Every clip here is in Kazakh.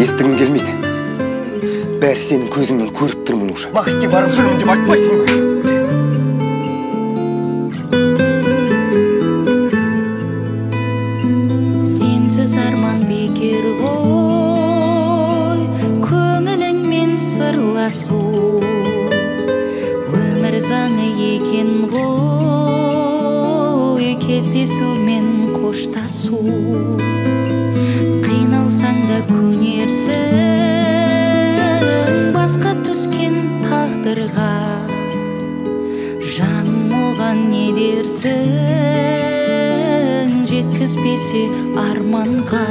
естігім келмейді. Бәрі сенің көзіңнен көріп тұрмын уже. Макске барып жүрмін деп айтпайсың ба? Сенсіз арман бекер ғой, көңіліңмен сырласу өмір заңы екен ғой, кездесумен қоштасу. Қиналсаң да көнерсің басқа түскен тағдырға, жаным оған не дерсің, жеткізбесе арманға.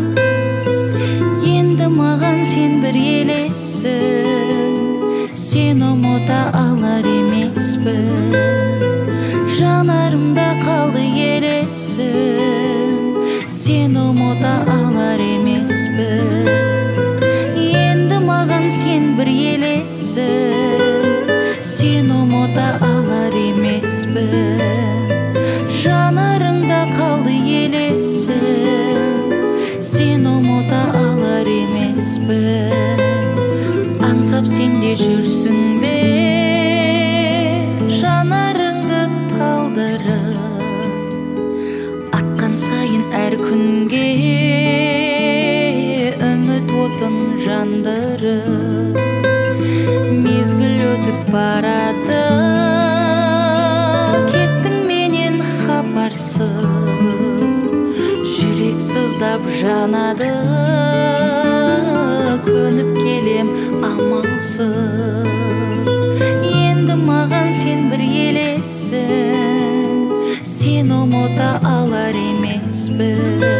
Енді маған сен бір елессің, сен ұмыта алар емеспін. Жанарымда қалды елесің, сен ұмыта алар емеспін. Енді маған сен бір елессің, сен ұмыта алар емеспін. Жанарымда қалды елесің, сен ұмыта алар емеспін. Аңсап сен де жүрсің бе жанарыңды талдырып, атқан сайын әр күнге үміт отын жандырып. Мезгіл өтіп барады, кеттің менен хабарсыз, жүрек сыздап жанады, көніп келем амалсыз. Енді маған сен бір елессің, сен ұмыта алар емеспін.